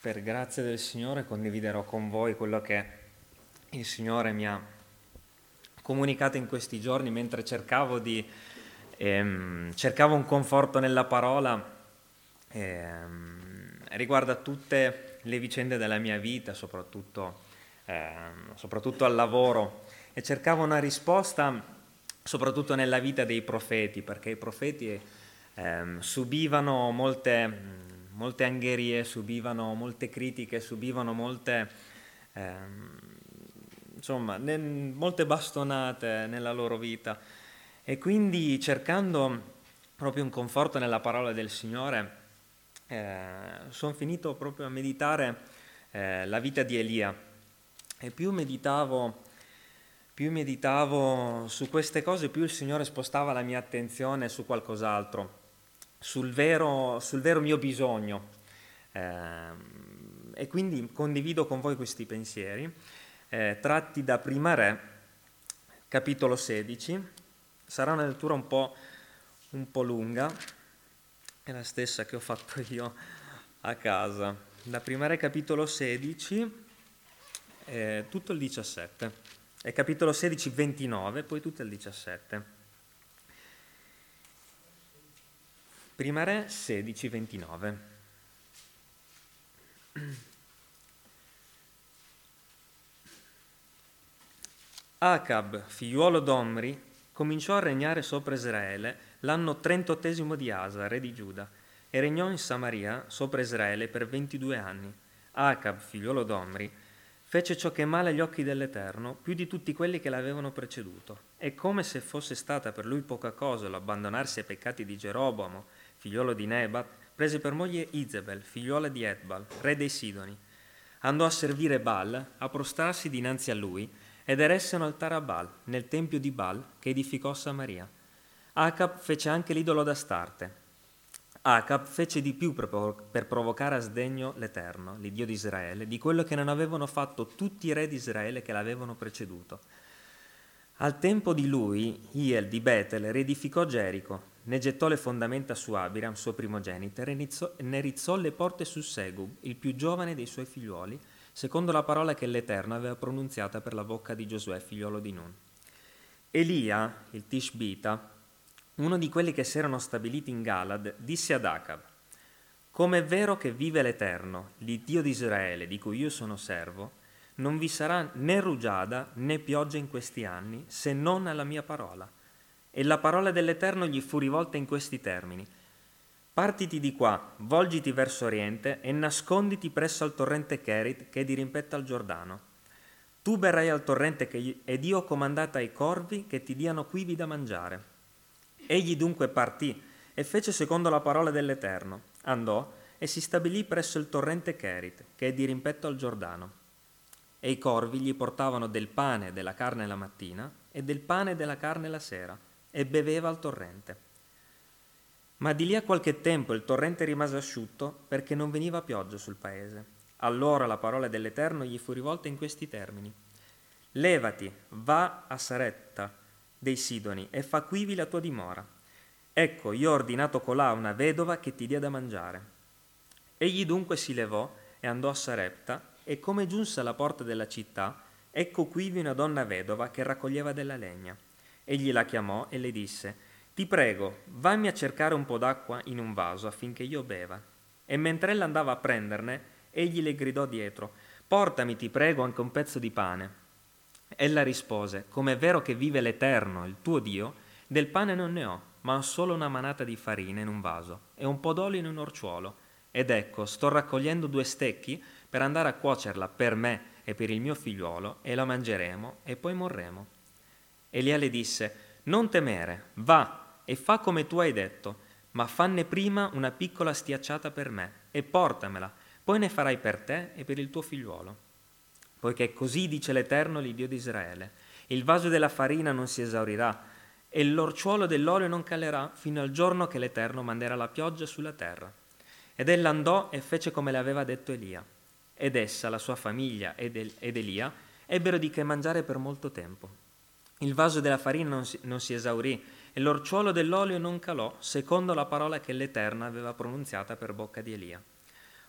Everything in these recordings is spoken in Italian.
Per grazia del Signore condividerò con voi quello che il Signore mi ha comunicato in questi giorni mentre cercavo un conforto nella parola riguardo a tutte le vicende della mia vita, soprattutto al lavoro, e cercavo una risposta soprattutto nella vita dei profeti, perché i profeti subivano molte angherie, subivano molte critiche, subivano molte bastonate nella loro vita. E quindi, cercando proprio un conforto nella parola del Signore, sono finito proprio a meditare la vita di Elia. E più meditavo su queste cose, più il Signore spostava la mia attenzione su qualcos'altro, sul vero mio bisogno. E quindi condivido con voi questi pensieri, tratti da Prima Re, capitolo 16. Sarà una lettura un po' lunga, è la stessa che ho fatto io a casa. Da Prima Re, capitolo 16, tutto il 17. E capitolo 16, 29, poi tutto il 17. Prima Re 16, 29. Acab, figliuolo d'Omri, cominciò a regnare sopra Israele l'anno 38 di Asa, re di Giuda, e regnò in Samaria sopra Israele per 22 anni. Acab, figliuolo d'Omri, fece ciò che è male agli occhi dell'Eterno, più di tutti quelli che l'avevano preceduto. E come se fosse stata per lui poca cosa l'abbandonarsi ai peccati di Geroboamo, figliuolo di Nebat, prese per moglie Izebel, figliuola di Etbal, re dei Sidoni. Andò a servire Baal, a prostrarsi dinanzi a lui, ed eresse un altare a Baal, nel tempio di Baal che edificò a Samaria. Acab fece anche l'idolo d'Astarte. Acab fece di più per provocare a sdegno l'Eterno, l'Iddio di Israele, di quello che non avevano fatto tutti i re di Israele che l'avevano preceduto. Al tempo di lui, Hiel di Betel riedificò Gerico, ne gettò le fondamenta su Abiram, suo primogenito, e ne rizzò le porte su Segub, il più giovane dei suoi figliuoli, secondo la parola che l'Eterno aveva pronunziata per la bocca di Giosuè, figliolo di Nun. Elia, il Tishbita, uno di quelli che si erano stabiliti in Galad, disse ad Acab: «Come è vero che vive l'Eterno, l'Iddio di Israele, di cui io sono servo, non vi sarà né rugiada né pioggia in questi anni, se non alla mia parola». E la parola dell'Eterno gli fu rivolta in questi termini: «Partiti di qua, volgiti verso oriente e nasconditi presso al torrente Cherit che è dirimpetto al Giordano. Tu berrai al torrente ed io ho comandato ai corvi che ti diano quivi da mangiare». Egli dunque partì e fece secondo la parola dell'Eterno. Andò e si stabilì presso il torrente Cherit, che è dirimpetto al Giordano. E i corvi gli portavano del pane e della carne la mattina e del pane e della carne la sera, e beveva al torrente. Ma di lì a qualche tempo il torrente rimase asciutto perché non veniva pioggia sul paese. Allora la parola dell'Eterno gli fu rivolta in questi termini: «Levati, va a Saretta dei Sidoni e fa quivi la tua dimora. Ecco, io ho ordinato colà una vedova che ti dia da mangiare». Egli dunque si levò e andò a Sarepta, e come giunse alla porta della città, ecco quivi una donna vedova che raccoglieva della legna. Egli la chiamò e le disse: «Ti prego, vammi a cercare un po' d'acqua in un vaso affinché io beva». E mentre ella andava a prenderne, egli le gridò dietro: «Portami, ti prego, anche un pezzo di pane». Ella rispose: «Come è vero che vive l'Eterno, il tuo Dio, del pane non ne ho, ma ho solo una manata di farina in un vaso e un po' d'olio in un orciuolo. Ed ecco, sto raccogliendo 2 stecchi per andare a cuocerla per me e per il mio figliuolo, e la mangeremo e poi morremo». Elia le disse: «Non temere, va e fa come tu hai detto, ma fanne prima una piccola stiacciata per me e portamela, poi ne farai per te e per il tuo figliuolo. Poiché così dice l'Eterno, l'Iddio di Israele: il vaso della farina non si esaurirà e l'orciuolo dell'olio non calerà fino al giorno che l'Eterno manderà la pioggia sulla terra». Ed ella andò e fece come le aveva detto Elia. Ed essa, la sua famiglia ed Elia ebbero di che mangiare per molto tempo. Il vaso della farina non si esaurì e l'orciuolo dell'olio non calò, secondo la parola che l'Eterno aveva pronunziata per bocca di Elia.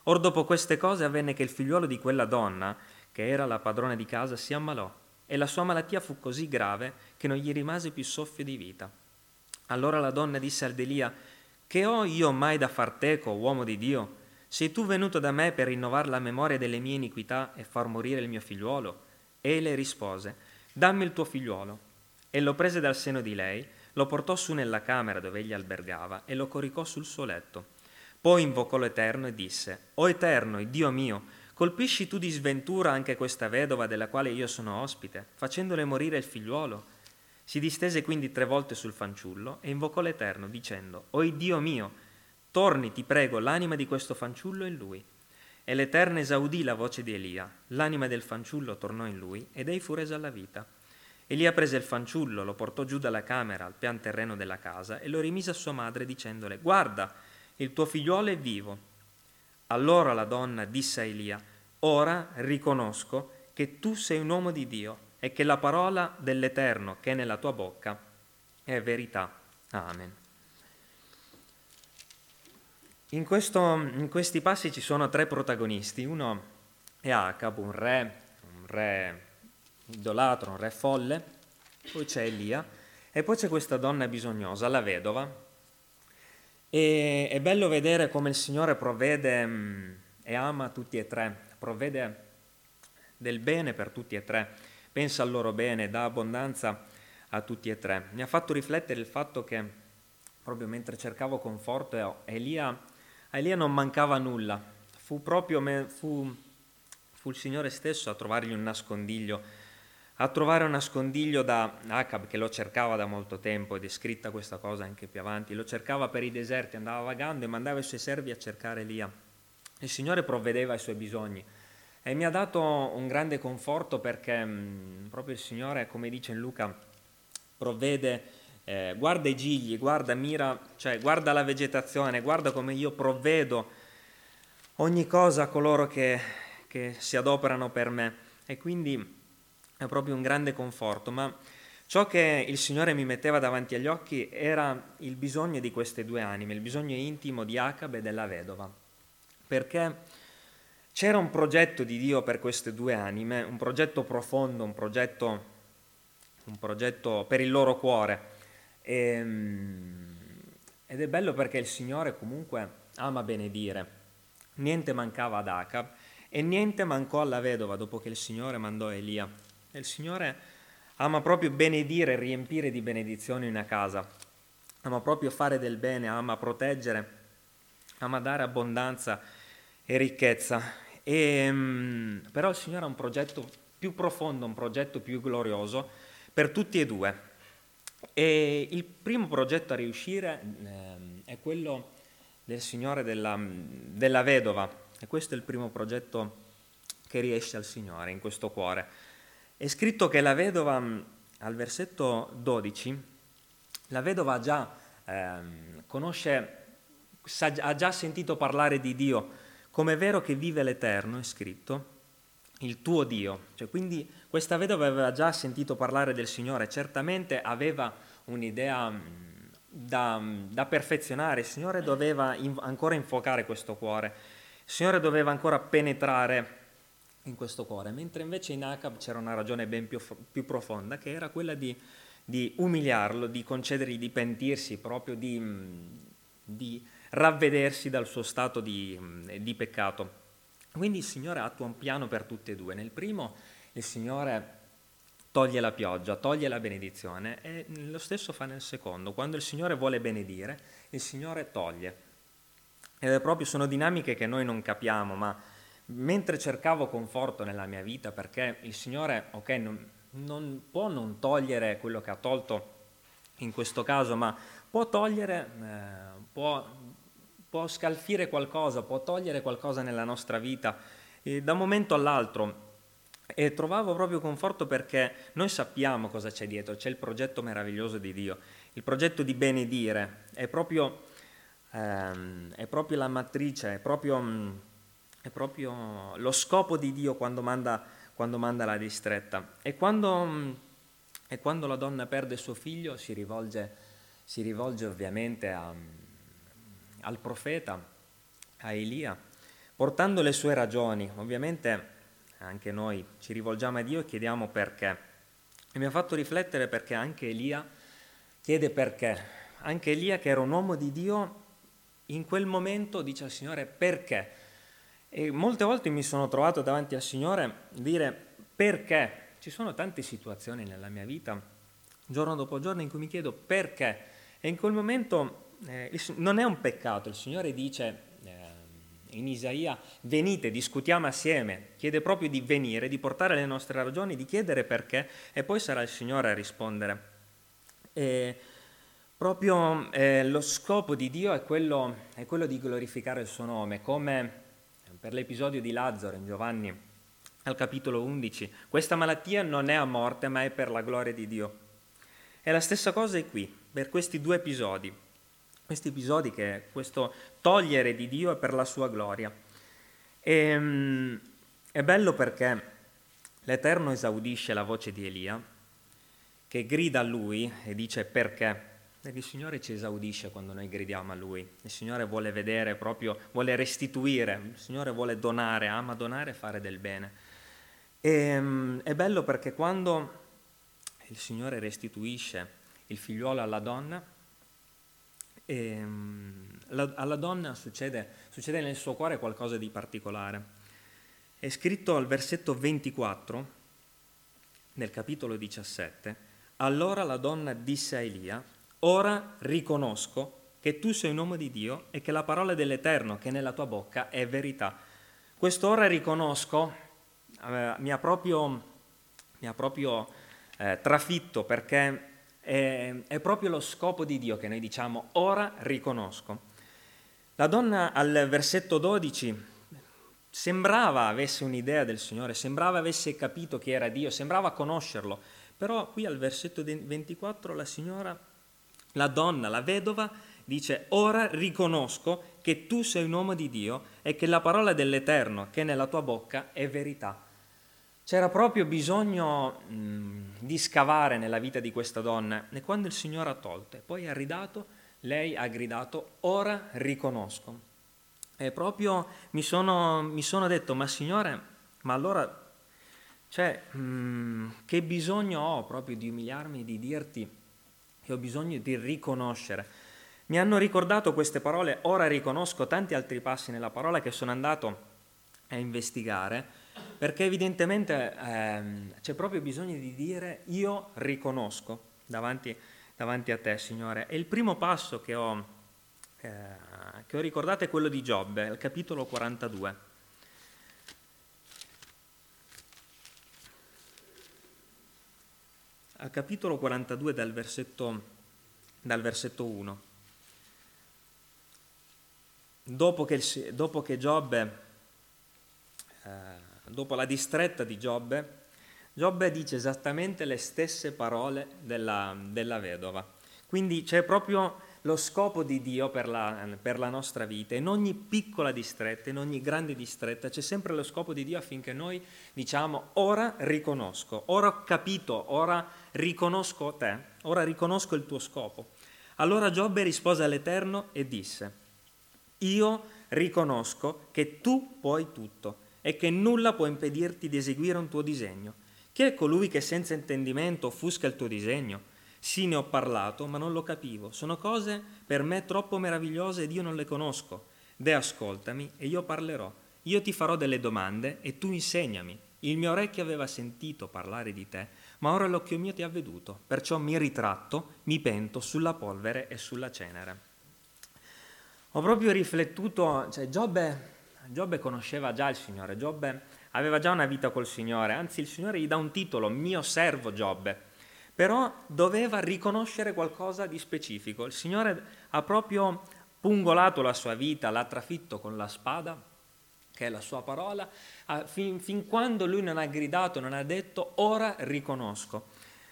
Or dopo queste cose avvenne che il figliuolo di quella donna, che era la padrona di casa, si ammalò, e la sua malattia fu così grave che non gli rimase più soffio di vita. Allora la donna disse ad Elia: che ho io mai da far teco, uomo di Dio? Sei tu venuto da me per rinnovare la memoria delle mie iniquità e far morire il mio figliuolo? E le rispose: dammi il tuo figliuolo. E lo prese dal seno di lei, lo portò su nella camera dove egli albergava e lo coricò sul suo letto. Poi invocò l'Eterno e disse: o Eterno, Dio mio, colpisci tu di sventura anche questa vedova della quale io sono ospite, facendole morire il figliuolo? Si distese quindi 3 volte sul fanciullo e invocò l'Eterno, dicendo: o Dio mio, torni, ti prego, l'anima di questo fanciullo in lui. E l'Eterno esaudì la voce di Elia, l'anima del fanciullo tornò in lui ed ei fu resa alla vita. Elia prese il fanciullo, lo portò giù dalla camera al pian terreno della casa e lo rimise a sua madre dicendole: guarda, il tuo figliuolo è vivo. Allora la donna disse a Elia: ora riconosco che tu sei un uomo di Dio e che la parola dell'Eterno che è nella tua bocca è verità. Amen. In questi passi ci sono 3 protagonisti. Uno è Acab, un re idolatro, un re folle, poi c'è Elia e poi c'è questa donna bisognosa, la vedova. E è bello vedere come il Signore provvede e ama tutti e 3, provvede del bene per tutti e 3, pensa al loro bene, dà abbondanza a tutti e 3. Mi ha fatto riflettere il fatto che proprio mentre cercavo conforto a Elia non mancava nulla, fu il Signore stesso a trovargli un nascondiglio, a trovare un nascondiglio da Acab, che lo cercava da molto tempo, ed è scritta questa cosa anche più avanti, lo cercava per i deserti, andava vagando e mandava i suoi servi a cercare Elia. Il Signore provvedeva ai suoi bisogni e mi ha dato un grande conforto perché proprio il Signore, come dice in Luca, provvede, guarda i gigli, guarda la vegetazione, guarda come io provvedo ogni cosa a coloro che si adoperano per me, e quindi è proprio un grande conforto. Ma ciò che il Signore mi metteva davanti agli occhi era il bisogno di queste 2 anime, il bisogno intimo di Acab e della vedova, perché c'era un progetto di Dio per queste 2 anime, un progetto profondo, un progetto per il loro cuore. Ed è bello perché il Signore comunque ama benedire. Niente mancava ad Acab e niente mancò alla vedova dopo che il Signore mandò Elia. E il Signore ama proprio benedire, riempire di benedizioni una casa, ama proprio fare del bene, ama proteggere, ama dare abbondanza e ricchezza. Però il Signore ha un progetto più profondo, un progetto più glorioso per tutti e 2. E il primo progetto a riuscire è quello del Signore della vedova, e questo è il primo progetto che riesce al Signore in questo cuore. È scritto che la vedova, al versetto 12, la vedova ha già sentito parlare di Dio, come è vero che vive l'Eterno, è scritto, il tuo Dio. Cioè, quindi questa vedova aveva già sentito parlare del Signore, certamente aveva un'idea da perfezionare, il Signore doveva ancora infuocare questo cuore, il Signore doveva ancora penetrare in questo cuore, mentre invece in Acab c'era una ragione ben più profonda, che era quella di umiliarlo, di concedergli di pentirsi, proprio di ravvedersi dal suo stato di peccato. Quindi il Signore attua un piano per tutte e 2. Nel primo il Signore toglie la pioggia, toglie la benedizione, e lo stesso fa nel secondo. Quando il Signore vuole benedire, il Signore toglie. Ed sono dinamiche che noi non capiamo, ma mentre cercavo conforto nella mia vita, perché il Signore, non può non togliere quello che ha tolto in questo caso, ma può togliere, può scalfire qualcosa, può togliere qualcosa nella nostra vita da un momento all'altro. E trovavo proprio conforto perché noi sappiamo cosa c'è dietro, c'è il progetto meraviglioso di Dio, il progetto di benedire, è proprio la matrice, è proprio lo scopo di Dio quando manda la distretta. E quando la donna perde suo figlio si rivolge ovviamente al profeta, a Elia, portando le sue ragioni. Ovviamente anche noi ci rivolgiamo a Dio e chiediamo perché. E mi ha fatto riflettere perché anche Elia chiede perché. Anche Elia, che era un uomo di Dio, in quel momento dice al Signore perché. E molte volte mi sono trovato davanti al Signore dire perché. Ci sono tante situazioni nella mia vita, giorno dopo giorno, in cui mi chiedo perché. E in quel momento non è un peccato. Il Signore dice in Isaia: venite, discutiamo assieme. Chiede proprio di venire, di portare le nostre ragioni, di chiedere perché, e poi sarà il Signore a rispondere. E proprio lo scopo di Dio è quello di glorificare il suo nome, come per l'episodio di Lazzaro in Giovanni al capitolo 11. Questa malattia non è a morte, ma è per la gloria di Dio. E la stessa cosa è qui, per questi due episodi. Questi episodi, che questo togliere di Dio è per la sua gloria. E, è bello perché l'Eterno esaudisce la voce di Elia, che grida a lui e dice perché. Perché il Signore ci esaudisce quando noi gridiamo a Lui. Il Signore vuole vedere proprio, vuole restituire, il Signore vuole donare, ama donare e fare del bene. E, è bello perché quando il Signore restituisce il figliuolo alla donna, alla donna succede nel suo cuore qualcosa di particolare. È scritto al versetto 24 nel capitolo 17: allora la donna disse a Elia: ora riconosco che tu sei un uomo di Dio e che la parola dell'Eterno che è nella tua bocca è verità. Questo ora riconosco mi ha proprio trafitto, perché è proprio lo scopo di Dio che noi diciamo ora riconosco. La donna al versetto 12 sembrava avesse un'idea del Signore, sembrava avesse capito chi era Dio, sembrava conoscerlo, però qui al versetto 24 la donna, la vedova, dice ora riconosco che tu sei un uomo di Dio e che la parola dell'Eterno che è nella tua bocca è verità. C'era proprio bisogno di scavare nella vita di questa donna, e quando il Signore ha tolto e poi ha ridato, lei ha gridato ora riconosco. E proprio mi sono detto: ma Signore, ma allora che bisogno ho proprio di umiliarmi, di dirti che ho bisogno di riconoscere. Mi hanno ricordato queste parole ora riconosco tanti altri passi nella parola che sono andato a investigare, perché evidentemente c'è proprio bisogno di dire io riconosco davanti a te, Signore. E il primo passo che ho ricordato è quello di Giobbe, al capitolo 42. Al capitolo 42 dal versetto 1. Dopo che Giobbe, dopo la distretta di Giobbe dice esattamente le stesse parole della vedova. Quindi c'è proprio lo scopo di Dio per la nostra vita. In ogni piccola distretta, in ogni grande distretta, c'è sempre lo scopo di Dio affinché noi diciamo ora riconosco, ora ho capito, ora riconosco te, ora riconosco il tuo scopo. Allora Giobbe rispose all'Eterno e disse: io riconosco che tu puoi tutto e che nulla può impedirti di eseguire un tuo disegno. Chi è colui che senza intendimento offusca il tuo disegno? Sì, ne ho parlato, ma non lo capivo. Sono cose per me troppo meravigliose ed io non le conosco. Deh, ascoltami e io parlerò. Io ti farò delle domande e tu insegnami. Il mio orecchio aveva sentito parlare di te, ma ora l'occhio mio ti ha veduto. Perciò mi ritratto, mi pento sulla polvere e sulla cenere. Ho proprio riflettuto, Giobbe conosceva già il Signore, Giobbe aveva già una vita col Signore, anzi il Signore gli dà un titolo, mio servo Giobbe, però doveva riconoscere qualcosa di specifico. Il Signore ha proprio pungolato la sua vita, l'ha trafitto con la spada, che è la sua parola, fin quando lui non ha gridato, non ha detto ora riconosco.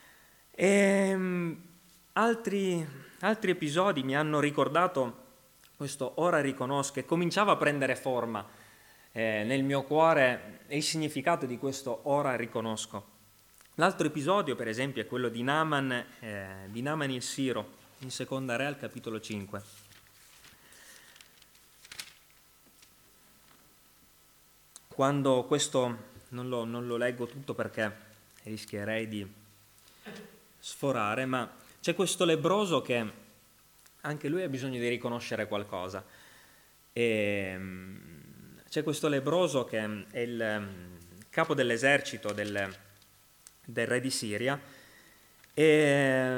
E altri episodi mi hanno ricordato questo ora riconosco, e cominciava a prendere forma nel mio cuore il significato di questo ora riconosco. L'altro episodio, per esempio, è quello di Naaman il Siro, in Seconda Re al capitolo 5. quando questo, non lo leggo tutto perché rischierei di sforare, ma c'è questo lebbroso che anche lui ha bisogno di riconoscere qualcosa. C'è questo lebbroso che è il capo dell'esercito del re di Siria e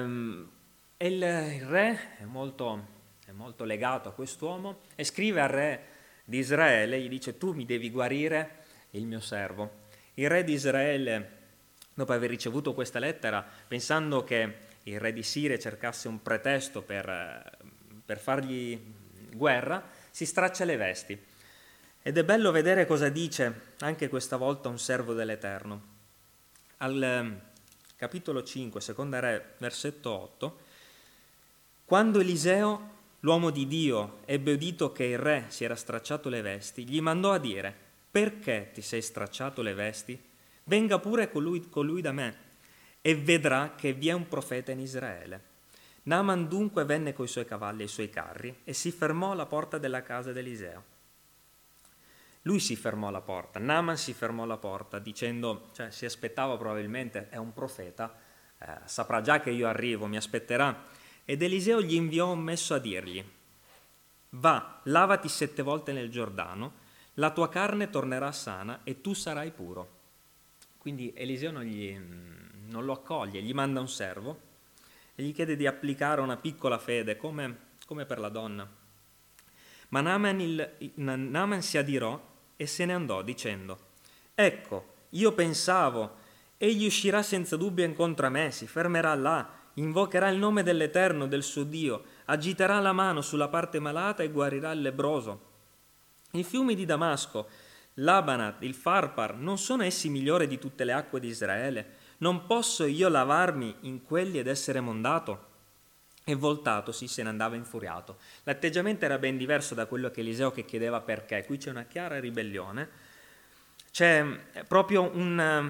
il re è molto legato a quest'uomo e scrive al re di Israele, gli dice: tu mi devi guarire il mio servo. Il re di Israele, dopo aver ricevuto questa lettera, pensando che il re di Siria cercasse un pretesto per fargli guerra, si straccia le vesti. Ed è bello vedere cosa dice anche questa volta un servo dell'Eterno. Al capitolo 5, seconda Re, versetto 8, quando Eliseo, l'uomo di Dio, ebbe udito che il re si era stracciato le vesti, gli mandò a dire: perché ti sei stracciato le vesti? Venga pure colui da me e vedrà che vi è un profeta in Israele. Naaman dunque venne coi suoi cavalli e i suoi carri e si fermò alla porta della casa di Eliseo. Lui si fermò alla porta, Naaman si fermò alla porta dicendo, cioè si aspettava probabilmente, è un profeta, saprà già che io arrivo, mi aspetterà. Ed Eliseo gli inviò un messo a dirgli: va, lavati 7 volte nel Giordano, la tua carne tornerà sana e tu sarai puro. Quindi Eliseo non lo accoglie, gli manda un servo e gli chiede di applicare una piccola fede, come per la donna. Ma Naaman si adirò e se ne andò dicendo: ecco, io pensavo, egli uscirà senza dubbio incontro a me, si fermerà là, invocherà il nome dell'Eterno, del suo Dio, agiterà la mano sulla parte malata e guarirà il lebbroso. I fiumi di Damasco, l'Abanat, il Farpar, non sono essi migliori di tutte le acque di Israele? Non posso io lavarmi in quelli ed essere mondato? E voltatosi se ne andava infuriato. L'atteggiamento era ben diverso da quello che Eliseo che chiedeva perché. Qui c'è una chiara ribellione, c'è proprio una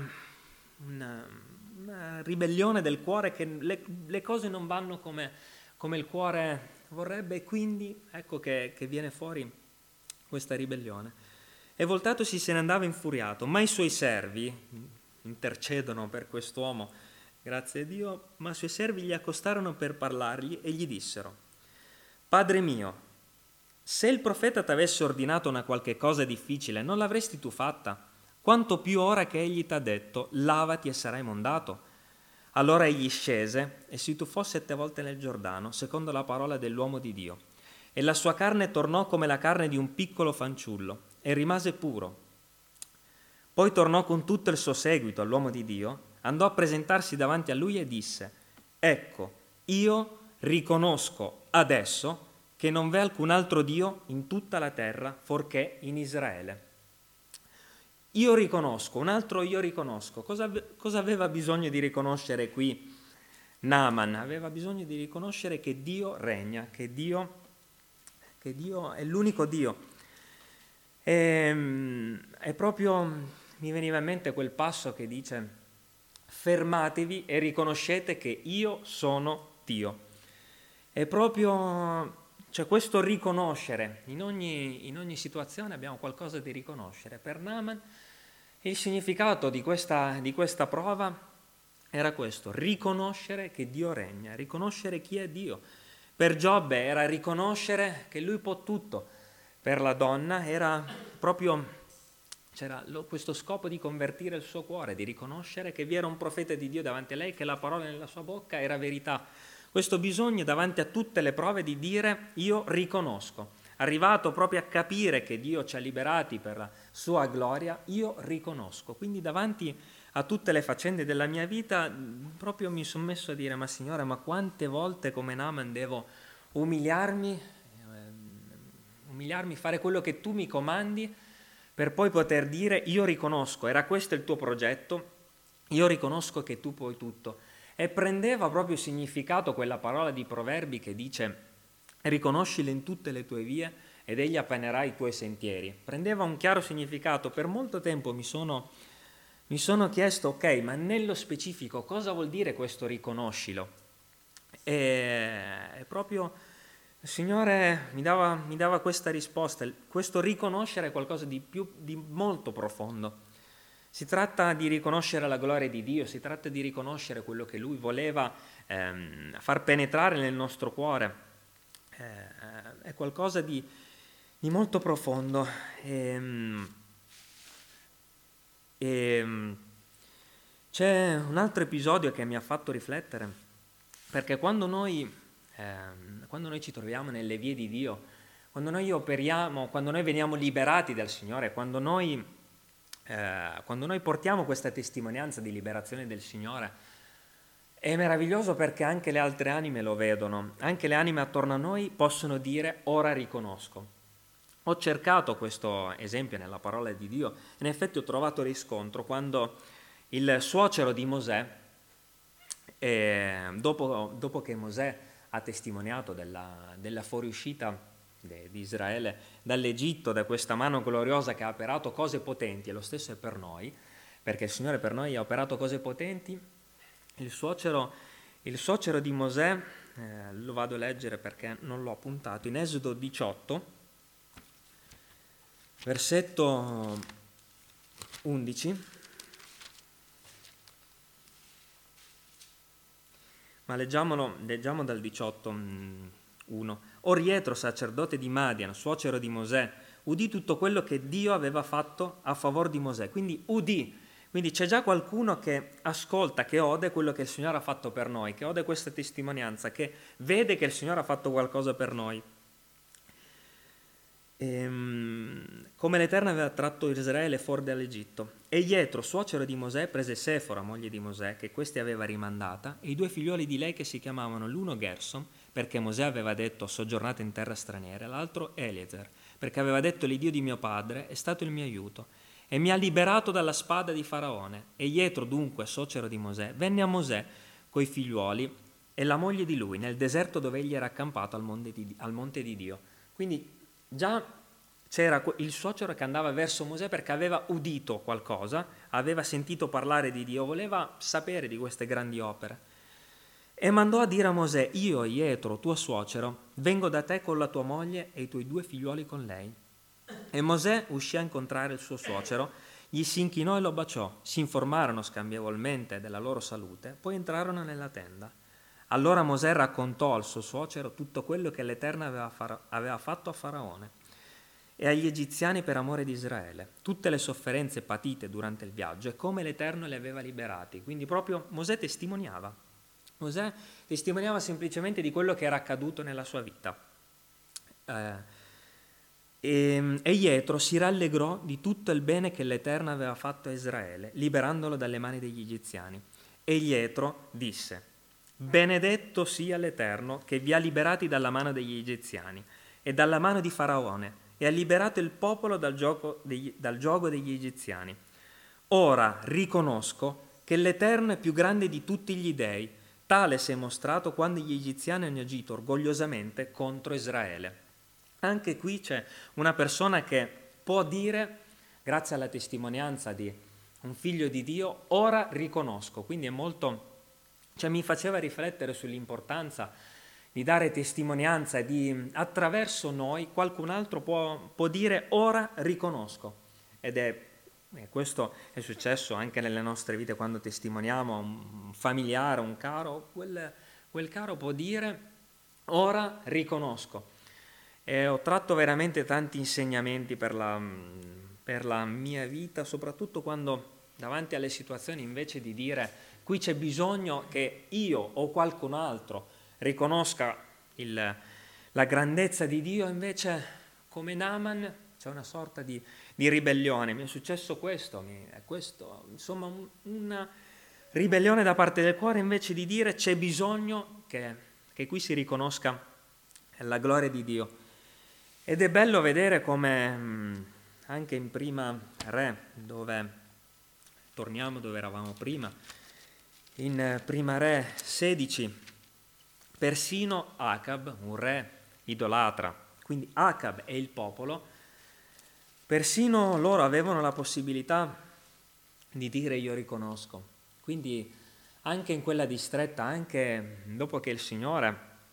ribellione del cuore, che le cose non vanno come il cuore vorrebbe, e quindi ecco che viene fuori questa ribellione. E voltatosi se ne andava infuriato, ma i suoi servi intercedono per quest'uomo, grazie a Dio, ma i suoi servi gli accostarono per parlargli e gli dissero: Padre mio, se il profeta t'avesse ordinato una qualche cosa difficile, non l'avresti tu fatta? Quanto più ora che egli t'ha detto: lavati e sarai mondato. Allora egli scese e si tuffò 7 volte nel Giordano, secondo la parola dell'uomo di Dio. E la sua carne tornò come la carne di un piccolo fanciullo, e rimase puro. Poi tornò con tutto il suo seguito all'uomo di Dio, andò a presentarsi davanti a lui e disse: ecco, io riconosco adesso che non v'è alcun altro Dio in tutta la terra forché in Israele. Io riconosco, un altro io riconosco. Cosa aveva bisogno di riconoscere qui Naaman? Aveva bisogno di riconoscere che Dio regna, che Dio è l'unico Dio. È proprio, mi veniva in mente quel passo che dice: fermatevi e riconoscete che io sono Dio. È proprio, cioè, questo riconoscere, in ogni situazione abbiamo qualcosa di riconoscere. Per Naaman il significato di questa prova era questo: riconoscere che Dio regna, riconoscere chi è Dio. Per Giobbe era riconoscere che lui può tutto. Per la donna era proprio, c'era questo scopo di convertire il suo cuore, di riconoscere che vi era un profeta di Dio davanti a lei, che la parola nella sua bocca era verità. Questo bisogno davanti a tutte le prove di dire: io riconosco. Arrivato proprio a capire che Dio ci ha liberati per la sua gloria, io riconosco. Quindi davanti a tutte le faccende della mia vita proprio mi sono messo a dire: ma Signore, ma quante volte come Naaman devo umiliarmi, fare quello che tu mi comandi, per poi poter dire: io riconosco, era questo il tuo progetto, io riconosco che tu puoi tutto. E prendeva proprio significato quella parola di Proverbi che dice: riconoscilo in tutte le tue vie ed egli appanerà i tuoi sentieri. Prendeva un chiaro significato. Per molto tempo mi sono chiesto: ok, ma nello specifico cosa vuol dire questo riconoscilo? È proprio Il Signore mi dava questa risposta, questo riconoscere qualcosa di molto profondo. Si tratta di riconoscere la gloria di Dio, si tratta di riconoscere quello che Lui voleva far penetrare nel nostro cuore. È qualcosa di molto profondo. C'è un altro episodio che mi ha fatto riflettere, perché quando noi ci troviamo nelle vie di Dio, quando noi operiamo, quando noi veniamo liberati dal Signore, quando noi portiamo questa testimonianza di liberazione del Signore, è meraviglioso perché anche le altre anime lo vedono, anche le anime attorno a noi possono dire ora riconosco. Ho cercato questo esempio nella parola di Dio e in effetti ho trovato riscontro quando il suocero di Mosè, dopo che Mosè ha testimoniato della fuoriuscita di Israele dall'Egitto, da questa mano gloriosa che ha operato cose potenti, e lo stesso è per noi, perché il Signore per noi ha operato cose potenti. Il suocero di Mosè, lo vado a leggere perché non l'ho appuntato, in Esodo 18, versetto 11, ma leggiamo dal 18:1. Or Jetro, sacerdote di Madian, suocero di Mosè, udì tutto quello che Dio aveva fatto a favore di Mosè. Quindi udì. Quindi c'è già qualcuno che ascolta, che ode quello che il Signore ha fatto per noi, che ode questa testimonianza, che vede che il Signore ha fatto qualcosa per noi. Come l'Eterno aveva tratto Israele fuori dall'Egitto. E Jetro, suocero di Mosè, prese Sefora, moglie di Mosè, che questi aveva rimandata, e i due figlioli di lei che si chiamavano l'uno Gersom, perché Mosè aveva detto soggiornate in terra straniera, l'altro Eliezer, perché aveva detto l'Iddio di mio padre è stato il mio aiuto e mi ha liberato dalla spada di Faraone. E Jetro, dunque, suocero di Mosè, venne a Mosè coi figliuoli e la moglie di lui nel deserto dove egli era accampato al monte di Dio. Quindi già c'era il suocero che andava verso Mosè perché aveva udito qualcosa, aveva sentito parlare di Dio, voleva sapere di queste grandi opere. E mandò a dire a Mosè: io, Jetro, tuo suocero, vengo da te con la tua moglie e i tuoi due figliuoli con lei. E Mosè uscì a incontrare il suo suocero, gli si inchinò e lo baciò, si informarono scambievolmente della loro salute, poi entrarono nella tenda. Allora Mosè raccontò al suo suocero tutto quello che l'Eterno aveva fatto a Faraone e agli egiziani per amore di Israele, tutte le sofferenze patite durante il viaggio e come l'Eterno li aveva liberati. Quindi proprio Mosè testimoniava semplicemente di quello che era accaduto nella sua vita. E Jetro si rallegrò di tutto il bene che l'Eterno aveva fatto a Israele, liberandolo dalle mani degli egiziani. E Jetro disse: benedetto sia l'Eterno che vi ha liberati dalla mano degli egiziani e dalla mano di Faraone e ha liberato il popolo dal giogo degli egiziani. Ora riconosco che l'Eterno è più grande di tutti gli dei, tale si è mostrato quando gli egiziani hanno agito orgogliosamente contro Israele. Anche qui c'è una persona che può dire, grazie alla testimonianza di un figlio di Dio, ora riconosco. Quindi è molto, mi faceva riflettere sull'importanza di dare testimonianza, di attraverso noi qualcun altro può dire ora riconosco. Ed questo è successo anche nelle nostre vite quando testimoniamo a un familiare, un caro, quel caro può dire ora riconosco. E ho tratto veramente tanti insegnamenti per la mia vita, soprattutto quando davanti alle situazioni, invece di dire qui c'è bisogno che io o qualcun altro riconosca la grandezza di Dio, invece come Naaman c'è una sorta di ribellione. Mi è successo questo, insomma una ribellione da parte del cuore, invece di dire c'è bisogno che qui si riconosca la gloria di Dio. Ed è bello vedere come anche in Prima Re, torniamo dove eravamo prima, in Prima Re 16, persino Acab, un re idolatra, quindi Acab e il popolo, persino loro avevano la possibilità di dire io riconosco. Quindi anche in quella distretta, anche dopo che il Signore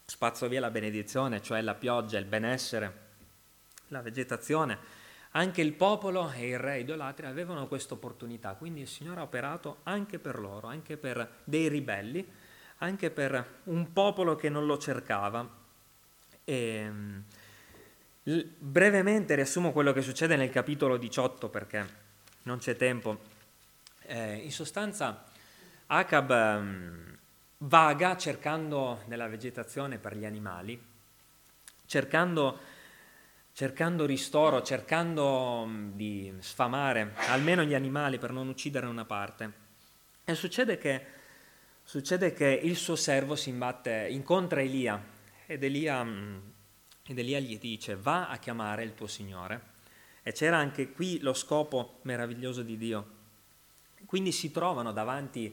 spazzo via la benedizione, cioè la pioggia, il benessere, la vegetazione, anche il popolo e il re idolatri avevano questa opportunità, quindi il Signore ha operato anche per loro, anche per dei ribelli, anche per un popolo che non lo cercava. E, brevemente riassumo quello che succede nel capitolo 18 perché non c'è tempo. In sostanza Acab vaga cercando nella vegetazione per gli animali, cercando ristoro, cercando di sfamare almeno gli animali per non uccidere una parte. E succede che il suo servo incontra Elia ed Elia gli dice: va a chiamare il tuo Signore. E c'era anche qui lo scopo meraviglioso di Dio. Quindi si trovano davanti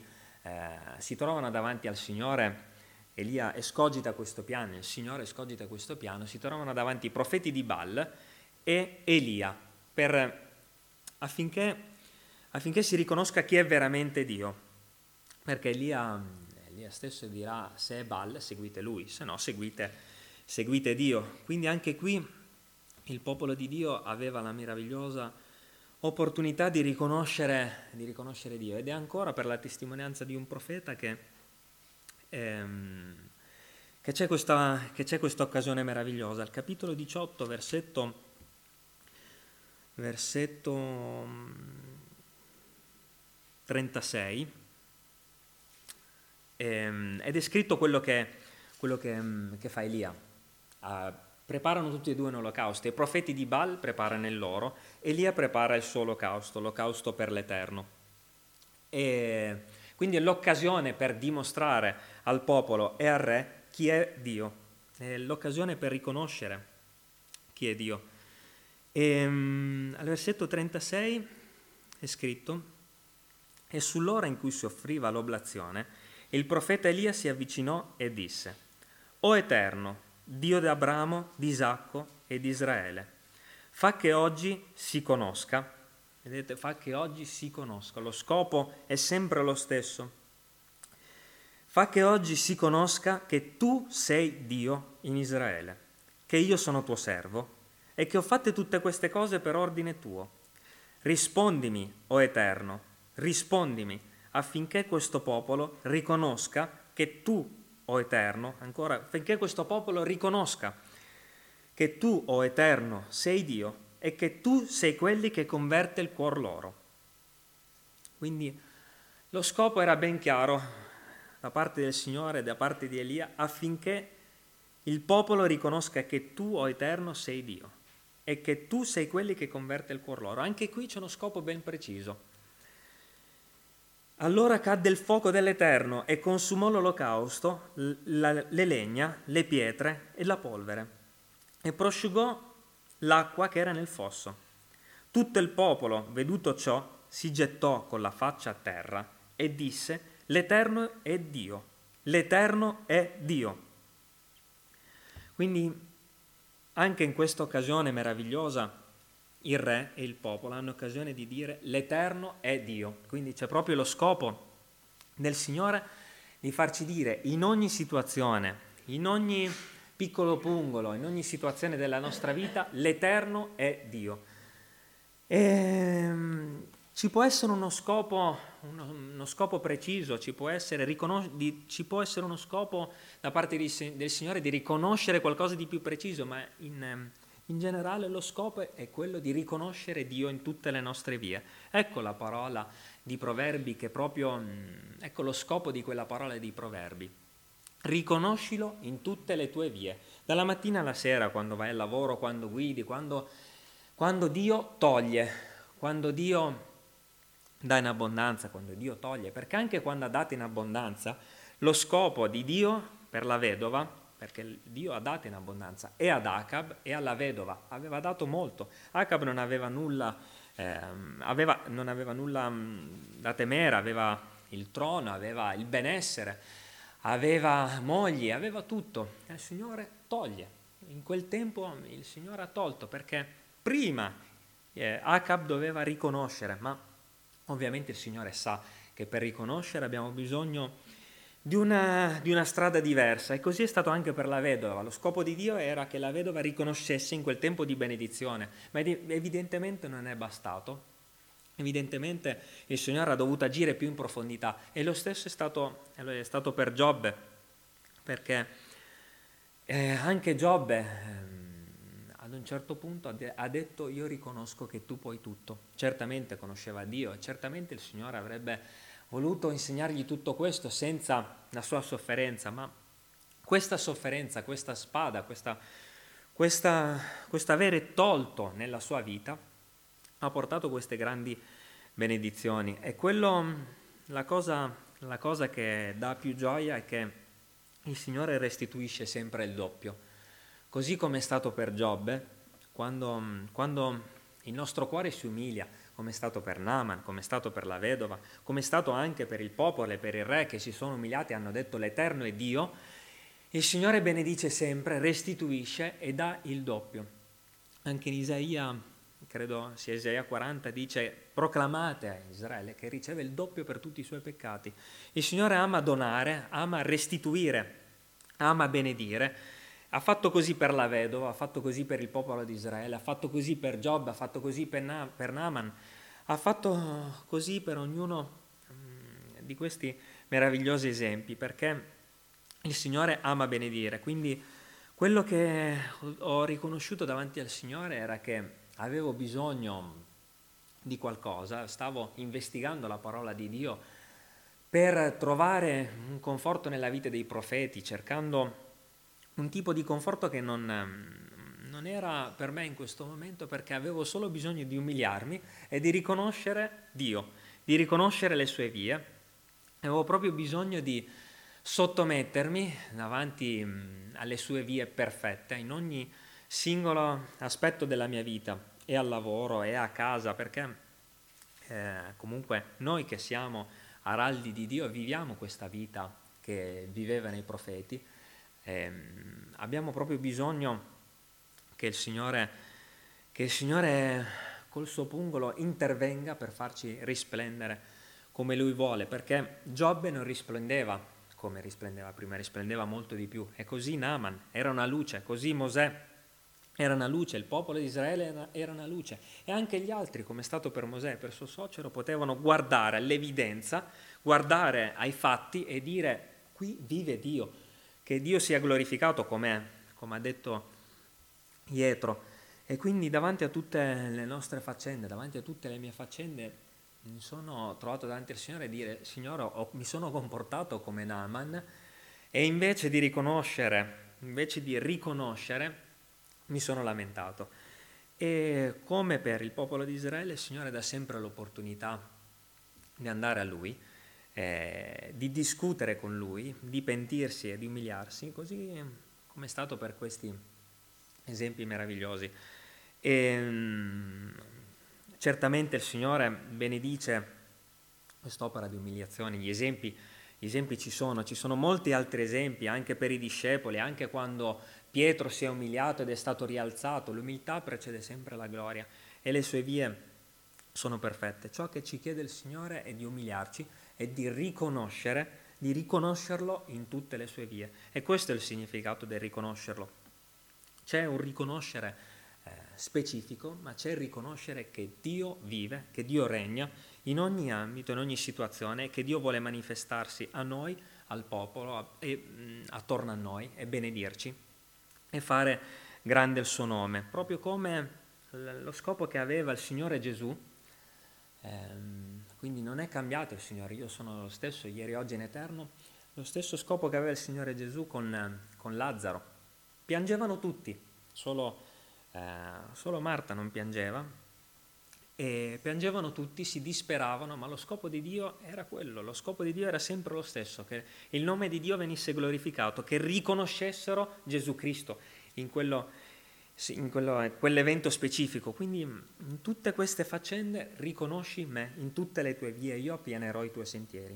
al Signore. Elia escogita questo piano, il Signore escogita questo piano, si trovano davanti i profeti di Baal e Elia affinché si riconosca chi è veramente Dio, perché Elia stesso dirà: se è Baal seguite lui, se no seguite Dio. Quindi anche qui il popolo di Dio aveva la meravigliosa opportunità di riconoscere Dio, ed è ancora per la testimonianza di un profeta che c'è questa occasione meravigliosa. Al capitolo 18, versetto 36, ed è scritto quello che fa Elia. Preparano tutti e due un olocausto. I profeti di Baal preparano il loro, Elia prepara il suo olocausto per l'Eterno. E quindi è l'occasione per dimostrare al popolo e al re chi è Dio, è l'occasione per riconoscere chi è Dio. Al versetto 36 è scritto: e sull'ora in cui si offriva l'oblazione, il profeta Elia si avvicinò e disse: O Eterno, Dio di Abramo, di Isacco e di Israele, fa che oggi si conosca. Vedete, fa che oggi si conosca, lo scopo è sempre lo stesso. Fa che oggi si conosca che tu sei Dio in Israele, che io sono tuo servo e che ho fatte tutte queste cose per ordine tuo. Rispondimi, o Eterno, rispondimi, affinché questo popolo riconosca che tu, o Eterno, ancora, affinché questo popolo riconosca che tu, o Eterno, sei Dio e che tu sei quelli che converte il cuor loro. Quindi lo scopo era ben chiaro da parte del Signore e da parte di Elia, affinché il popolo riconosca che tu, o Eterno, sei Dio e che tu sei quelli che converte il cuor loro. Anche qui c'è uno scopo ben preciso. Allora cadde il fuoco dell'Eterno e consumò l'olocausto, le legna, le pietre e la polvere, e prosciugò l'acqua che era nel fosso. Tutto il popolo, veduto ciò, si gettò con la faccia a terra e disse: l'Eterno è Dio, l'Eterno è Dio. Quindi anche in questa occasione meravigliosa il re e il popolo hanno occasione di dire: l'Eterno è Dio. Quindi c'è proprio lo scopo del Signore di farci dire in ogni situazione, in ogni piccolo pungolo, in ogni situazione della nostra vita, l'Eterno è Dio. Ci può essere uno scopo preciso, ci può essere uno scopo da parte del Signore di riconoscere qualcosa di più preciso, ma in generale lo scopo è quello di riconoscere Dio in tutte le nostre vie. Ecco la parola di Proverbi, che proprio, ecco lo scopo di quella parola di Proverbi. Riconoscilo in tutte le tue vie, dalla mattina alla sera, quando vai al lavoro, quando guidi, quando Dio toglie, quando Dio dà in abbondanza, quando Dio toglie, perché anche quando ha dato in abbondanza, lo scopo di Dio per la vedova, perché Dio ha dato in abbondanza e ad Acab e alla vedova, aveva dato molto. Acab non aveva nulla da temere, aveva il trono, aveva il benessere, aveva mogli, aveva tutto. E il Signore toglie. In quel tempo il Signore ha tolto, perché prima Acab doveva riconoscere, ma ovviamente il Signore sa che per riconoscere abbiamo bisogno di una strada diversa, e così è stato anche per la vedova. Lo scopo di Dio era che la vedova riconoscesse in quel tempo di benedizione, ma evidentemente non è bastato. Evidentemente il Signore ha dovuto agire più in profondità, e lo stesso è stato per Giobbe, perché anche Giobbe ad un certo punto ha detto: io riconosco che tu puoi tutto. Certamente conosceva Dio, e certamente il Signore avrebbe voluto insegnargli tutto questo senza la sua sofferenza, ma questa sofferenza, questa spada, questa avere tolto nella sua vita ha portato queste grandi benedizioni. E la cosa che dà più gioia è che il Signore restituisce sempre il doppio, così come è stato per Giobbe, quando il nostro cuore si umilia, come è stato per Naaman, come è stato per la vedova, come è stato anche per il popolo e per il re, che si sono umiliati e hanno detto: l'Eterno è Dio. Il Signore benedice sempre, restituisce e dà il doppio. Anche in Isaia, credo sia Isaia 40, dice: proclamate a Israele che riceve il doppio per tutti i suoi peccati. Il Signore ama donare, ama restituire, ama benedire. Ha fatto così per la vedova, ha fatto così per il popolo di Israele, ha fatto così per Giobbe, ha fatto così per Naaman, ha fatto così per ognuno di questi meravigliosi esempi, perché il Signore ama benedire. Quindi quello che ho riconosciuto davanti al Signore era che avevo bisogno di qualcosa, stavo investigando la parola di Dio per trovare un conforto nella vita dei profeti, cercando un tipo di conforto che non era per me in questo momento, perché avevo solo bisogno di umiliarmi e di riconoscere Dio, di riconoscere le sue vie. Avevo proprio bisogno di sottomettermi davanti alle sue vie perfette in ogni singolo aspetto della mia vita, e al lavoro e a casa, perché comunque noi che siamo araldi di Dio viviamo questa vita che vivevano i profeti. Abbiamo proprio bisogno che il Signore col suo pungolo intervenga per farci risplendere come Lui vuole, perché Giobbe non risplendeva come risplendeva prima, risplendeva molto di più, e così Naaman era una luce, così Mosè era una luce, il popolo di Israele era una luce, e anche gli altri, come è stato per Mosè e per suo suocero, potevano guardare all'evidenza, guardare ai fatti e dire: qui vive Dio, che Dio sia glorificato, come ha detto Pietro. E quindi davanti a tutte le nostre faccende, davanti a tutte le mie faccende, mi sono trovato davanti al Signore e dire: Signore, mi sono comportato come Naaman, e invece di riconoscere, mi sono lamentato. E come per il popolo di Israele, il Signore dà sempre l'opportunità di andare a Lui, di discutere con Lui, di pentirsi e di umiliarsi, così come è stato per questi esempi meravigliosi. Certamente il Signore benedice quest'opera di umiliazione. Gli esempi ci sono molti altri esempi anche per i discepoli, anche quando Pietro si è umiliato ed è stato rialzato. L'umiltà precede sempre la gloria, e le sue vie sono perfette. Ciò che ci chiede il Signore è di umiliarci e di riconoscerlo in tutte le sue vie. E questo è il significato del riconoscerlo. C'è un riconoscere specifico, ma c'è il riconoscere che Dio vive, che Dio regna in ogni ambito, in ogni situazione, che Dio vuole manifestarsi a noi, al popolo, attorno a noi, e benedirci e fare grande il suo nome, proprio come lo scopo che aveva il Signore Gesù. Quindi non è cambiato il Signore, io sono lo stesso ieri, oggi in eterno, lo stesso scopo che aveva il Signore Gesù con Lazzaro. Piangevano tutti, solo Marta non piangeva, e piangevano tutti, si disperavano, ma lo scopo di Dio era quello, lo scopo di Dio era sempre lo stesso, che il nome di Dio venisse glorificato, che riconoscessero Gesù Cristo in quell'evento specifico. Quindi in tutte queste faccende riconosci me, in tutte le tue vie io appianerò i tuoi sentieri.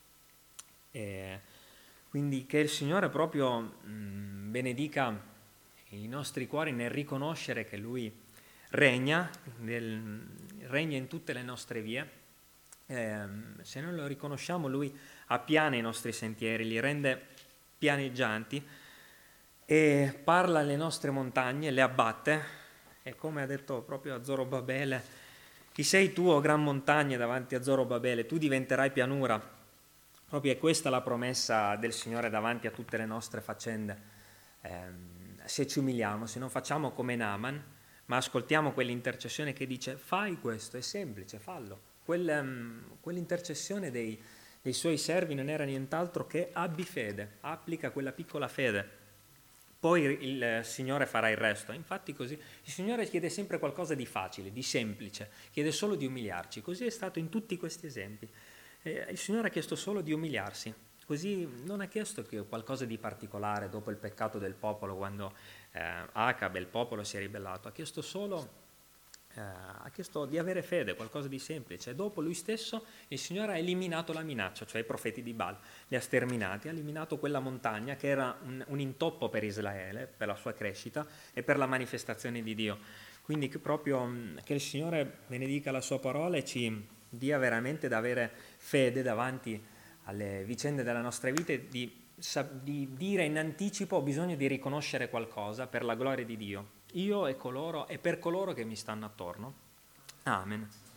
Quindi che il Signore proprio benedica i nostri cuori nel riconoscere che Lui regna in tutte le nostre vie, Se noi lo riconosciamo, Lui appiana i nostri sentieri, li rende pianeggianti e parla alle nostre montagne, le abbatte, e come ha detto proprio a Zorobabele: chi sei tu, o gran montagna, davanti a Zorobabele? Tu diventerai pianura. Proprio è questa la promessa del Signore davanti a tutte le nostre faccende. Se ci umiliamo, se non facciamo come Naaman, ma ascoltiamo quell'intercessione che dice: fai questo, è semplice, fallo. Quell'intercessione dei suoi servi non era nient'altro che abbi fede, applica quella piccola fede, poi il Signore farà il resto. Infatti così il Signore chiede sempre qualcosa di facile, di semplice, chiede solo di umiliarci. Così è stato in tutti questi esempi. Il Signore ha chiesto solo di umiliarsi, così non ha chiesto che qualcosa di particolare dopo il peccato del popolo, quando Acab e il popolo si è ribellato. Ha chiesto solo di avere fede, qualcosa di semplice. E dopo lui stesso, il Signore ha eliminato la minaccia, cioè i profeti di Baal, li ha sterminati, ha eliminato quella montagna che era un intoppo per Israele, per la sua crescita e per la manifestazione di Dio. Quindi che il Signore benedica la sua parola e ci dia veramente da avere fede davanti alle vicende della nostra vita e di dire in anticipo: ho bisogno di riconoscere qualcosa per la gloria di Dio, io e per coloro che mi stanno attorno. Amen.